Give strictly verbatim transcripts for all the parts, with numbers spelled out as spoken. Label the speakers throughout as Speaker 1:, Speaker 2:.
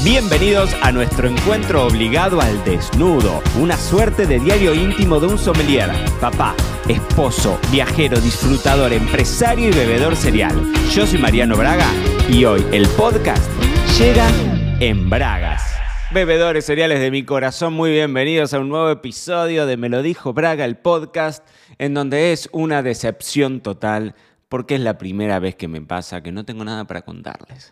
Speaker 1: Bienvenidos a nuestro encuentro obligado al desnudo, una suerte de diario íntimo de un sommelier, papá, esposo, viajero, disfrutador, empresario y bebedor serial. Yo soy Mariano Braga y hoy el podcast llega en bragas. Bebedores cereales de mi corazón, muy bienvenidos a un nuevo episodio de Me lo dijo Braga, el podcast, en donde es una decepción total, porque es la primera vez que me pasa que no tengo nada para contarles.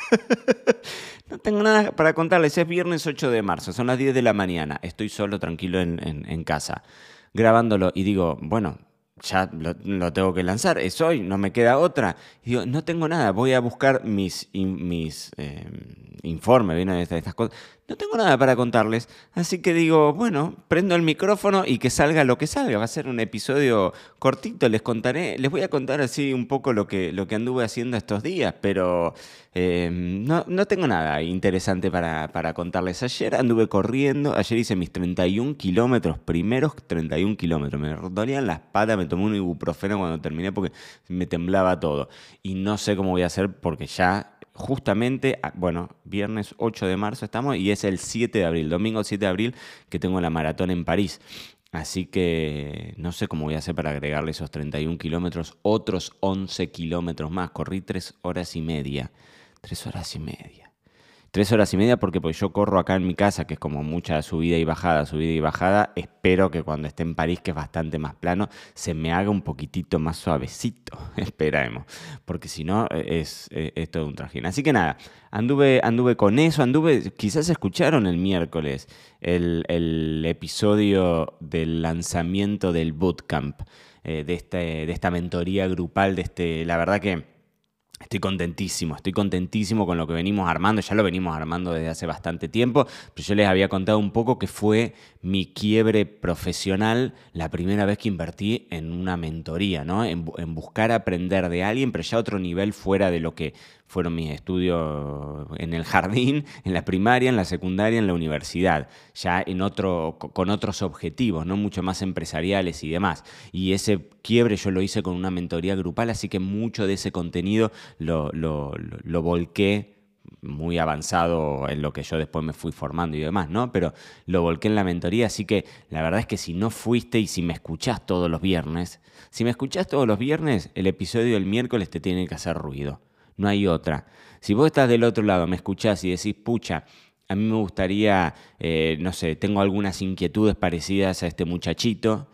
Speaker 1: No tengo nada para contarles, es viernes ocho de marzo, son las diez de la mañana, estoy solo, tranquilo en, en, en casa, grabándolo y digo, bueno, ya lo, lo tengo que lanzar, es hoy, no me queda otra. Y digo, no tengo nada, voy a buscar mis, in, mis eh, informes, ¿no? de estas, estas cosas. No tengo nada para contarles, así que digo, bueno, prendo el micrófono y que salga lo que salga. Va a ser un episodio cortito, les contaré, les voy a contar así un poco lo que, lo que anduve haciendo estos días, pero eh, no, no tengo nada interesante para, para contarles. Ayer anduve corriendo, ayer hice mis treinta y un kilómetros, primeros treinta y un kilómetros. Me dolían las patas, me tomé un ibuprofeno cuando terminé porque me temblaba todo. Y no sé cómo voy a hacer porque ya... Justamente, bueno, viernes ocho de marzo estamos y es el siete de abril, domingo siete de abril, que tengo la maratón en París. Así que no sé cómo voy a hacer para agregarle esos treinta y un kilómetros, otros once kilómetros más. Corrí tres horas y media. Tres horas y media. Tres horas y media porque pues yo corro acá en mi casa, que es como mucha subida y bajada, subida y bajada. Espero que cuando esté en París, que es bastante más plano, se me haga un poquitito más suavecito. Esperemos, porque si no es, es, es todo un trajín. Así que nada, anduve, anduve con eso, anduve, quizás escucharon el miércoles el, el episodio del lanzamiento del bootcamp, eh, de, este, de esta mentoría grupal, de este, la verdad que... Estoy contentísimo, estoy contentísimo con lo que venimos armando, ya lo venimos armando desde hace bastante tiempo, pero yo les había contado un poco que fue mi quiebre profesional la primera vez que invertí en una mentoría, ¿no? En, en buscar aprender de alguien, pero ya a otro nivel fuera de lo que fueron mis estudios en el jardín, en la primaria, en la secundaria, en la universidad, ya en otro, con otros objetivos, ¿no? Mucho más empresariales y demás. Y ese quiebre yo lo hice con una mentoría grupal, así que mucho de ese contenido lo, lo, lo, lo volqué muy avanzado en lo que yo después me fui formando y demás, ¿no? Pero lo volqué en la mentoría, así que la verdad es que si no fuiste y si me escuchás todos los viernes, si me escuchás todos los viernes, el episodio del miércoles te tiene que hacer ruido. No hay otra. Si vos estás del otro lado, me escuchás y decís, pucha, a mí me gustaría, eh, no sé, tengo algunas inquietudes parecidas a este muchachito.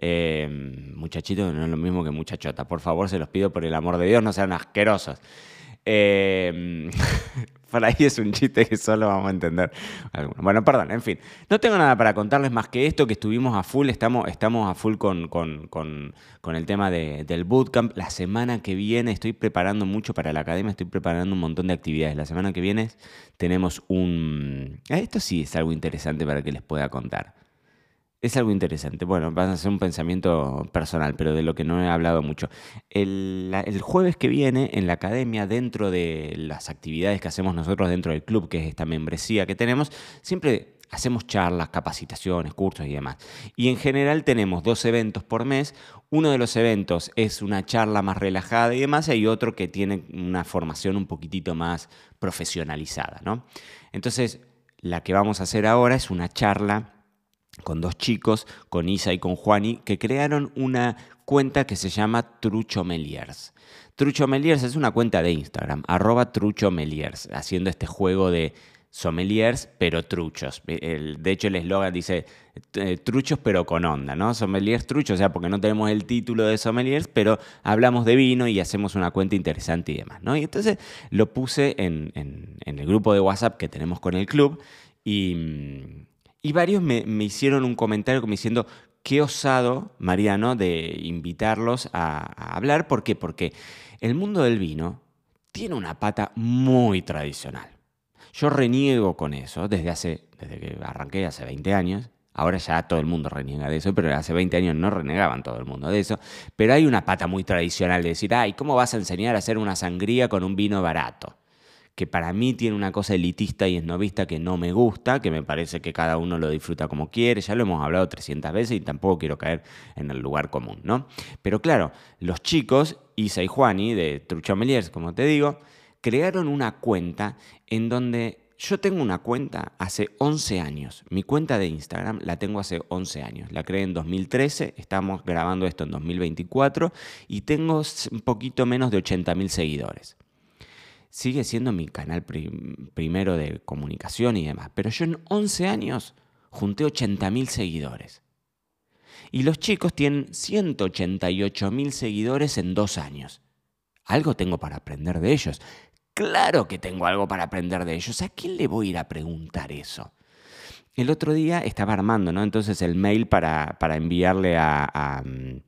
Speaker 1: Eh, muchachito no es lo mismo que muchachota. Por favor, se los pido por el amor de Dios, no sean asquerosos. Eh, por ahí es un chiste que solo vamos a entender algunos. Bueno, perdón, en fin. No tengo nada para contarles más que esto, que estuvimos a full, estamos, estamos a full con, con, con, con el tema de, del bootcamp. La semana que viene estoy preparando mucho para la academia, estoy preparando un montón de actividades. La semana que viene tenemos un... Esto sí es algo interesante para que les pueda contar. Es algo interesante. Bueno, va a ser un pensamiento personal, pero de lo que no he hablado mucho. El, la, el jueves que viene, en la academia, dentro de las actividades que hacemos nosotros dentro del club, que es esta membresía que tenemos, siempre hacemos charlas, capacitaciones, cursos y demás. Y en general tenemos dos eventos por mes. Uno de los eventos es una charla más relajada y demás, y hay otro que tiene una formación un poquitito más profesionalizada, ¿no? Entonces, la que vamos a hacer ahora es una charla con dos chicos, con Isa y con Juani, que crearon una cuenta que se llama Truchomeliers. Truchomeliers es una cuenta de Instagram, arroba Truchomeliers, haciendo este juego de sommeliers, pero truchos. El, de hecho, el eslogan dice eh, truchos, pero con onda, ¿no? Sommeliers truchos, o sea, porque no tenemos el título de sommeliers, pero hablamos de vino y hacemos una cuenta interesante y demás, ¿no? Y entonces lo puse en, en, en el grupo de WhatsApp que tenemos con el club y... Y varios me, me hicieron un comentario como diciendo, qué osado, Mariano, de invitarlos a, a hablar. ¿Por qué? Porque el mundo del vino tiene una pata muy tradicional. Yo reniego con eso desde, hace, desde que arranqué hace veinte años. Ahora ya todo el mundo reniega de eso, pero hace veinte años no renegaban todo el mundo de eso. Pero hay una pata muy tradicional de decir, ay, ¿cómo vas a enseñar a hacer una sangría con un vino barato? Que para mí tiene una cosa elitista y esnovista que no me gusta, que me parece que cada uno lo disfruta como quiere, ya lo hemos hablado trescientas veces y tampoco quiero caer en el lugar común, ¿no? Pero claro, los chicos, Isa y Juani, de Truchomeliers, como te digo, crearon una cuenta en donde Yo tengo una cuenta hace once años. Mi cuenta de Instagram la tengo hace once años. La creé en dos mil trece, estamos grabando esto en dos mil veinticuatro y tengo un poquito menos de ochenta mil seguidores. Sigue siendo mi canal prim- primero de comunicación y demás, pero yo en once años junté ochenta mil seguidores. Y los chicos tienen ciento ochenta y ocho mil seguidores en dos años. Algo tengo para aprender de ellos. Claro que tengo algo para aprender de ellos. ¿A quién le voy a ir a preguntar eso? El otro día estaba armando, ¿no? Entonces el mail para, para enviarle a, a,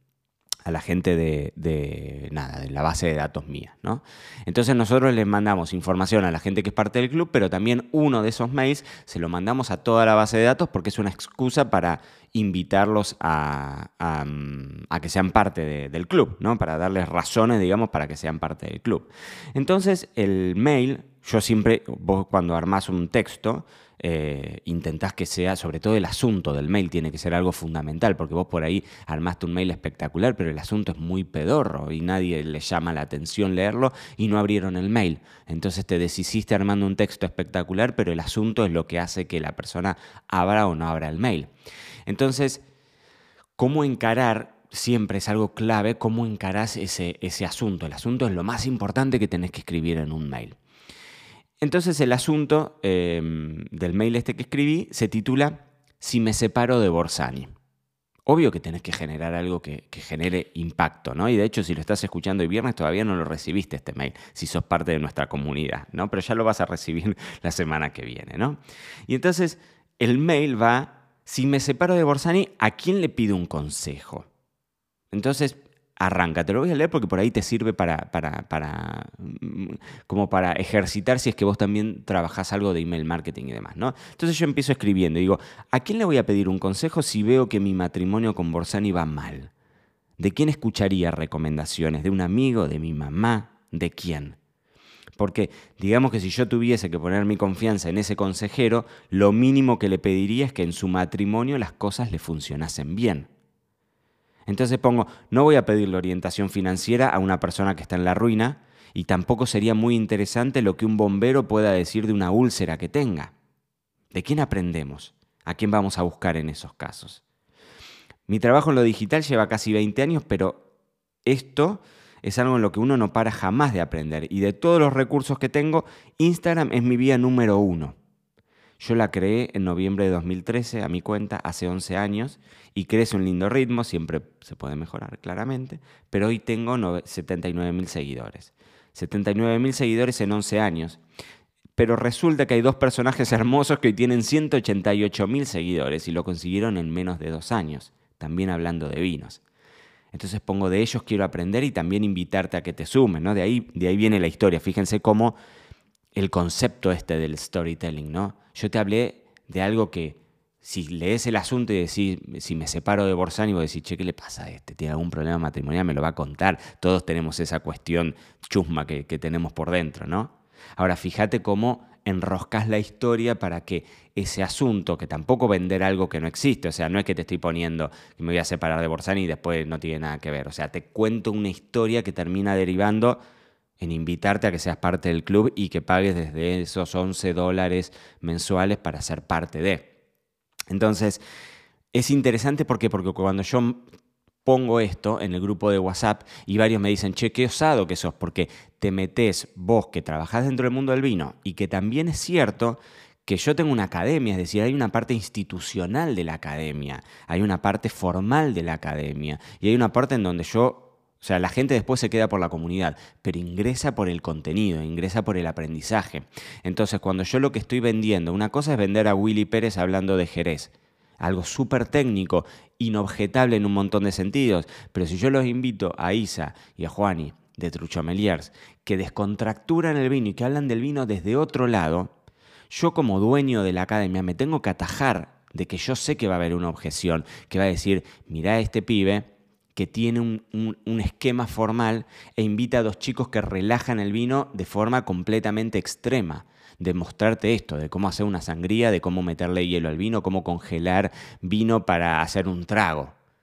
Speaker 1: a la gente de, de, nada, de la base de datos mía, ¿no? Entonces nosotros les mandamos información a la gente que es parte del club, pero también uno de esos mails se lo mandamos a toda la base de datos porque es una excusa para invitarlos a, a, a que sean parte de, del club, ¿no? Para darles razones, digamos, para que sean parte del club. Entonces, el mail, yo siempre, vos cuando armás un texto, eh, intentás que sea, sobre todo el asunto del mail, tiene que ser algo fundamental, porque vos por ahí armaste un mail espectacular, pero el asunto es muy pedorro y nadie le llama la atención leerlo y no abrieron el mail. Entonces te deshiciste armando un texto espectacular, pero el asunto es lo que hace que la persona abra o no abra el mail. Entonces, ¿cómo encarar? Siempre es algo clave, ¿cómo encarás ese, ese asunto? El asunto es lo más importante que tenés que escribir en un mail. Entonces, el asunto eh, del mail este que escribí se titula Si me separo de Borsani. Obvio que tenés que generar algo que, que genere impacto, ¿no? Y de hecho, si lo estás escuchando el viernes, todavía no lo recibiste este mail, si sos parte de nuestra comunidad, ¿no? Pero ya lo vas a recibir la semana que viene, ¿no? Y entonces, el mail va... Si me separo de Borsani, ¿a quién le pido un consejo? Entonces, arranca. Te lo voy a leer porque por ahí te sirve para, para, para, como para ejercitar si es que vos también trabajás algo de email marketing y demás, ¿no? Entonces yo empiezo escribiendo y digo, ¿a quién le voy a pedir un consejo si veo que mi matrimonio con Borsani va mal? ¿De quién escucharía recomendaciones? ¿De un amigo? ¿De mi mamá? ¿De quién? Porque digamos que si yo tuviese que poner mi confianza en ese consejero, lo mínimo que le pediría es que en su matrimonio las cosas le funcionasen bien. Entonces pongo, no voy a pedirle orientación financiera a una persona que está en la ruina y tampoco sería muy interesante lo que un bombero pueda decir de una úlcera que tenga. ¿De quién aprendemos? ¿A quién vamos a buscar en esos casos? Mi trabajo en lo digital lleva casi veinte años, pero esto... es algo en lo que uno no para jamás de aprender. Y de todos los recursos que tengo, Instagram es mi vía número uno. Yo la creé en noviembre de dos mil trece, a mi cuenta, hace once años, y crece un lindo ritmo, siempre se puede mejorar claramente, pero hoy tengo setenta y nueve mil seguidores. setenta y nueve mil seguidores en once años. Pero resulta que hay dos personajes hermosos que hoy tienen ciento ochenta y ocho mil seguidores y lo consiguieron en menos de dos años, también hablando de vinos. Entonces pongo, de ellos quiero aprender y también invitarte a que te sumes, ¿no? De ahí, de ahí viene la historia. Fíjense cómo el concepto este del storytelling, ¿no? Yo te hablé de algo que, si lees el asunto y decís, si me separo de Borsani, vos decís, che, ¿qué le pasa a este? ¿Tiene algún problema matrimonial? Me lo va a contar. Todos tenemos esa cuestión chusma que, que tenemos por dentro, ¿no? Ahora, fíjate cómo enroscas la historia para que ese asunto, que tampoco vender algo que no existe, o sea, no es que te estoy poniendo que me voy a separar de Borsani y después no tiene nada que ver, o sea, te cuento una historia que termina derivando en invitarte a que seas parte del club y que pagues desde esos once dólares mensuales para ser parte de. Entonces, es interesante ¿por qué? Porque cuando yo pongo esto en el grupo de WhatsApp y varios me dicen, che, qué osado que sos, porque te metés vos que trabajás dentro del mundo del vino y que también es cierto que yo tengo una academia, es decir, hay una parte institucional de la academia, hay una parte formal de la academia y hay una parte en donde yo, o sea, la gente después se queda por la comunidad, pero ingresa por el contenido, ingresa por el aprendizaje. Entonces, cuando yo lo que estoy vendiendo, una cosa es vender a Willy Pérez hablando de Jerez, algo súper técnico, inobjetable en un montón de sentidos. Pero si yo los invito a Isa y a Juani de Truchomeliers, que descontracturan el vino y que hablan del vino desde otro lado, yo como dueño de la academia me tengo que atajar de que yo sé que va a haber una objeción, que va a decir, mirá a este pibe que tiene un, un, un esquema formal e invita a dos chicos que relajan el vino de forma completamente extrema. De mostrarte esto, de cómo hacer una sangría, de cómo meterle hielo al vino, cómo congelar vino para hacer un trago.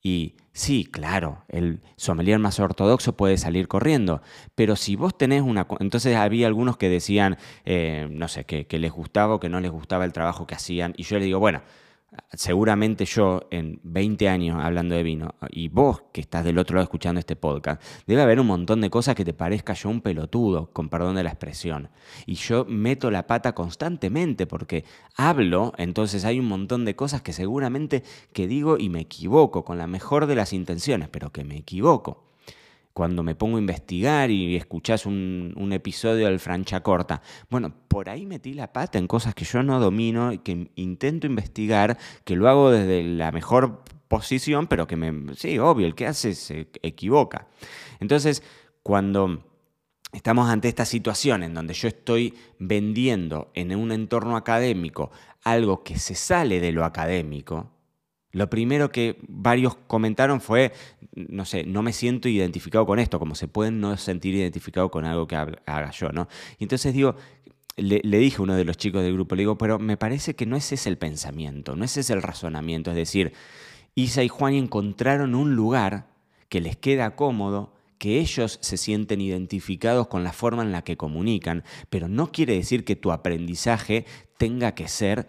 Speaker 1: Y sí, claro, el sommelier más ortodoxo puede salir corriendo, pero si vos tenés una... Entonces había algunos que decían, eh, no sé, que, que les gustaba o que no les gustaba el trabajo que hacían, y yo les digo, bueno, seguramente yo en veinte años hablando de vino, y vos que estás del otro lado escuchando este podcast, debe haber un montón de cosas que te parezca yo un pelotudo, con perdón de la expresión. Y yo meto la pata constantemente porque hablo, entonces hay un montón de cosas que seguramente que digo y me equivoco, con la mejor de las intenciones, pero que me equivoco. Cuando me pongo a investigar y escuchás un, un episodio del Franciacorta, bueno, por ahí metí la pata en cosas que yo no domino y que intento investigar, que lo hago desde la mejor posición, pero que me... Sí, obvio, el que hace se equivoca. Entonces, cuando estamos ante esta situación en donde yo estoy vendiendo en un entorno académico algo que se sale de lo académico, lo primero que varios comentaron fue, no sé, no me siento identificado con esto, como se pueden no sentir identificado con algo que haga yo, ¿no? Y entonces digo, le, le dije a uno de los chicos del grupo, le digo, pero me parece que no ese es el pensamiento, no ese es el razonamiento. Es decir, Isa y Juan encontraron un lugar que les queda cómodo, que ellos se sienten identificados con la forma en la que comunican, pero no quiere decir que tu aprendizaje tenga que ser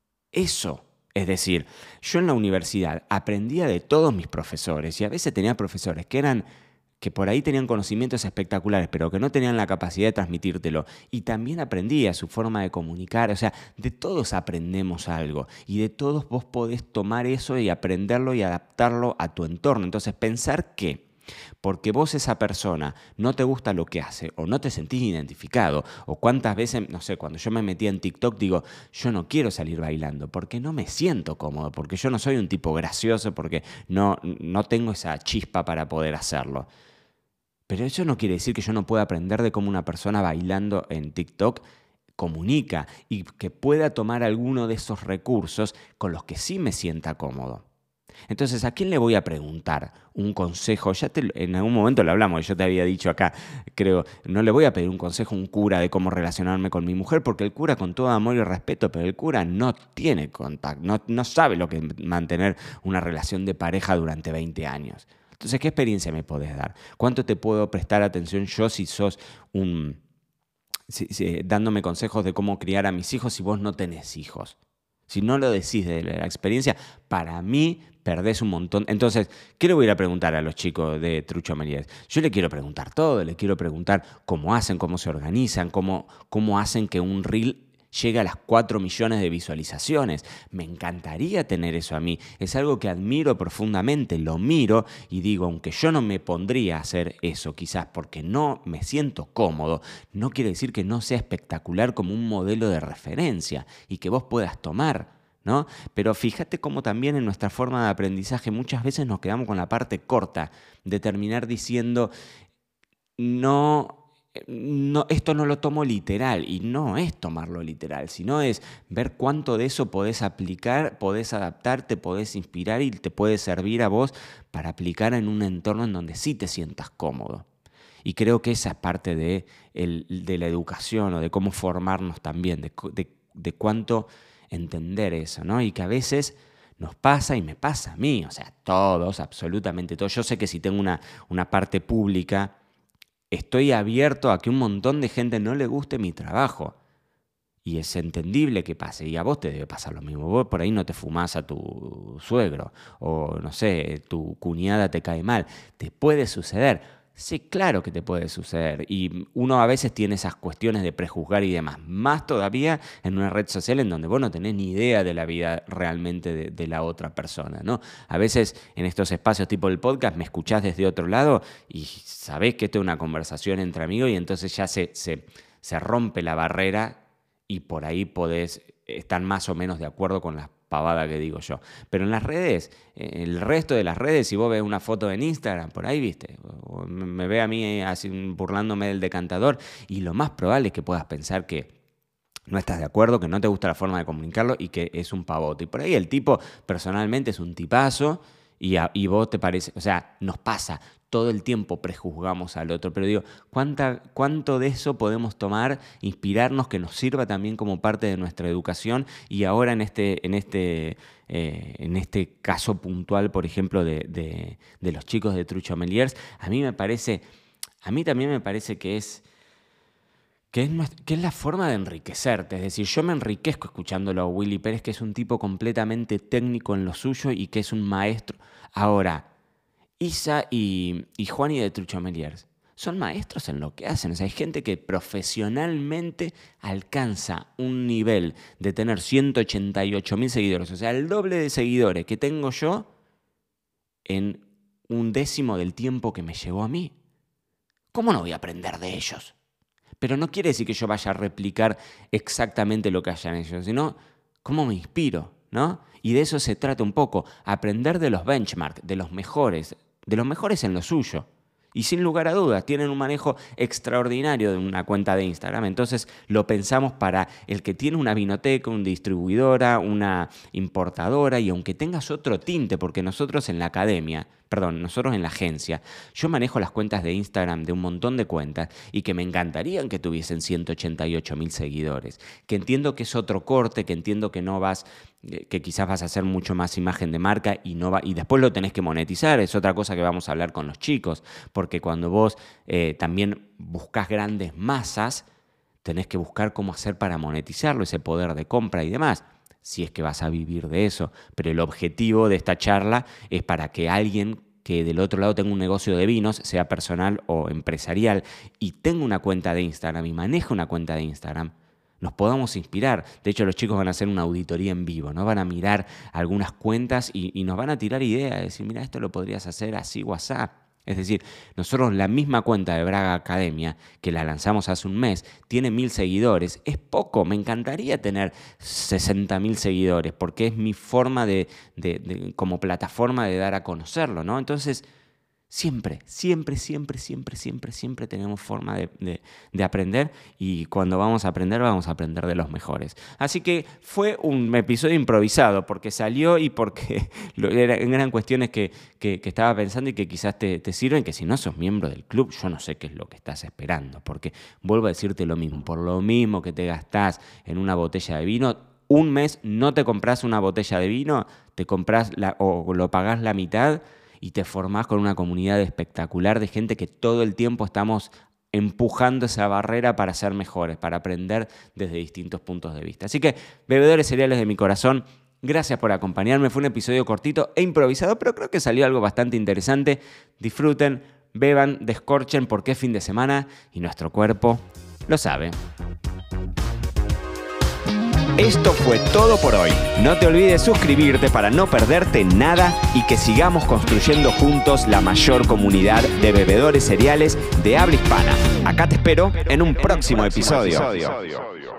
Speaker 1: eso. Es decir, yo en la universidad aprendía de todos mis profesores y a veces tenía profesores que eran que por ahí tenían conocimientos espectaculares, pero que no tenían la capacidad de transmitírtelo. Y también aprendía su forma de comunicar. O sea, de todos aprendemos algo y de todos vos podés tomar eso y aprenderlo y adaptarlo a tu entorno. Entonces, pensar que porque vos esa persona no te gusta lo que hace o no te sentís identificado, o cuántas veces, no sé, cuando yo me metía en TikTok digo, yo no quiero salir bailando porque no me siento cómodo, porque yo no soy un tipo gracioso, porque no, no tengo esa chispa para poder hacerlo. Pero eso no quiere decir que yo no pueda aprender de cómo una persona bailando en TikTok comunica y que pueda tomar alguno de esos recursos con los que sí me sienta cómodo. Entonces, ¿a quién le voy a preguntar un consejo? Ya te, en algún momento lo hablamos, yo te había dicho acá, creo, no le voy a pedir un consejo a un cura de cómo relacionarme con mi mujer, porque el cura, con todo amor y respeto, pero el cura no tiene contacto, no, no sabe lo que es mantener una relación de pareja durante veinte años. Entonces, ¿qué experiencia me podés dar? ¿Cuánto te puedo prestar atención yo si sos un... Si, si, dándome consejos de cómo criar a mis hijos si vos no tenés hijos? Si no lo decís de la experiencia, para mí perdés un montón. Entonces, ¿qué le voy a ir a preguntar a los chicos de Trucho Melies? Yo le quiero preguntar todo, le quiero preguntar cómo hacen, cómo se organizan, cómo, cómo hacen que un reel llegue a las cuatro millones de visualizaciones. Me encantaría tener eso a mí. Es algo que admiro profundamente, lo miro y digo, aunque yo no me pondría a hacer eso, quizás porque no me siento cómodo, no quiere decir que no sea espectacular como un modelo de referencia y que vos puedas tomar, ¿no? Pero fíjate cómo también en nuestra forma de aprendizaje muchas veces nos quedamos con la parte corta de terminar diciendo, no... No, esto no lo tomo literal, y no es tomarlo literal, sino es ver cuánto de eso podés aplicar, podés adaptar, te podés inspirar y te puede servir a vos para aplicar en un entorno en donde sí te sientas cómodo. Y creo que esa es parte de, el, de la educación o de cómo formarnos también, de, de, de cuánto entender eso, ¿no? Y que a veces nos pasa y me pasa a mí, o sea, todos, absolutamente todos. Yo sé que si tengo una, una parte pública, estoy abierto a que un montón de gente no le guste mi trabajo. Y es entendible que pase. Y a vos te debe pasar lo mismo. Vos por ahí no te fumás a tu suegro. O no sé, tu cuñada te cae mal. Te puede suceder. Sí, claro que te puede suceder. Y uno a veces tiene esas cuestiones de prejuzgar y demás. Más todavía en una red social en donde vos no tenés ni idea de la vida realmente de, de la otra persona, ¿no? A veces en estos espacios tipo el podcast me escuchás desde otro lado y sabés que esto es una conversación entre amigos y entonces ya se, se, se rompe la barrera y por ahí podés estar más o menos de acuerdo con las pavada que digo yo. Pero en las redes, el resto de las redes, si vos ves una foto en Instagram, por ahí, viste, me ve a mí así burlándome del decantador y lo más probable es que puedas pensar que no estás de acuerdo, que no te gusta la forma de comunicarlo y que es un pavote. Y por ahí el tipo personalmente es un tipazo Y, a, y vos te parece, o sea, nos pasa, todo el tiempo prejuzgamos al otro, pero digo, ¿cuánta, ¿cuánto de eso podemos tomar, inspirarnos, que nos sirva también como parte de nuestra educación? Y ahora en este, en este, eh, en este caso puntual, por ejemplo, de, de, de los chicos de True Sommeliers, a mí me parece, a mí también me parece que es... Que es, que es la forma de enriquecerte. Es decir, yo me enriquezco escuchándolo a Willy Pérez, que es un tipo completamente técnico en lo suyo y que es un maestro. Ahora, Isa y, y Juani de True Sommeliers son maestros en lo que hacen. O sea, hay gente que profesionalmente alcanza un nivel de tener ciento ochenta y ocho mil seguidores, o sea, el doble de seguidores que tengo yo en un décimo del tiempo que me llevó a mí. ¿Cómo no voy a aprender de ellos? Pero no quiere decir que yo vaya a replicar exactamente lo que hayan ellos, sino cómo me inspiro, ¿no? Y de eso se trata un poco, aprender de los benchmarks, de los mejores, de los mejores en lo suyo. Y sin lugar a dudas, tienen un manejo extraordinario de una cuenta de Instagram. Entonces lo pensamos para el que tiene una vinoteca, una distribuidora, una importadora, y aunque tengas otro tinte, porque nosotros en la academia, perdón, nosotros en la agencia, yo manejo las cuentas de Instagram de un montón de cuentas y que me encantarían que tuviesen ciento ochenta y ocho mil seguidores, que entiendo que es otro corte, que entiendo que no vas, que quizás vas a hacer mucho más imagen de marca y, no va, y después lo tenés que monetizar, es otra cosa que vamos a hablar con los chicos, porque cuando vos eh, también buscas grandes masas, tenés que buscar cómo hacer para monetizarlo, ese poder de compra y demás, si es que vas a vivir de eso. Pero el objetivo de esta charla es para que alguien que del otro lado tenga un negocio de vinos, sea personal o empresarial, y tenga una cuenta de Instagram y maneje una cuenta de Instagram, nos podamos inspirar. De hecho, los chicos van a hacer una auditoría en vivo, ¿no? Van a mirar algunas cuentas y, y nos van a tirar ideas, decir, mira, esto lo podrías hacer así o asá. Es decir, nosotros la misma cuenta de Braga Academia, que la lanzamos hace un mes, tiene mil seguidores. Es poco, me encantaría tener sesenta mil seguidores, porque es mi forma de, de, de, como plataforma de dar a conocerlo, ¿no? Entonces, siempre, siempre, siempre, siempre, siempre, siempre tenemos forma de, de, de aprender, y cuando vamos a aprender, vamos a aprender de los mejores. Así que fue un episodio improvisado, porque salió y porque eran cuestiones que, que, que estaba pensando y que quizás te, te sirven, que si no sos miembro del club, yo no sé qué es lo que estás esperando, porque vuelvo a decirte lo mismo, por lo mismo que te gastás en una botella de vino, un mes no te compras una botella de vino, te compras la, o lo pagás la mitad, y te formás con una comunidad espectacular de gente que todo el tiempo estamos empujando esa barrera para ser mejores, para aprender desde distintos puntos de vista. Así que, bebedores cereales de mi corazón, gracias por acompañarme. Fue un episodio cortito e improvisado, pero creo que salió algo bastante interesante. Disfruten, beban, descorchen, porque es fin de semana y nuestro cuerpo lo sabe. Esto fue todo por hoy. No te olvides suscribirte para no perderte nada y que sigamos construyendo juntos la mayor comunidad de bebedores cereales de habla hispana. Acá te espero en un próximo episodio.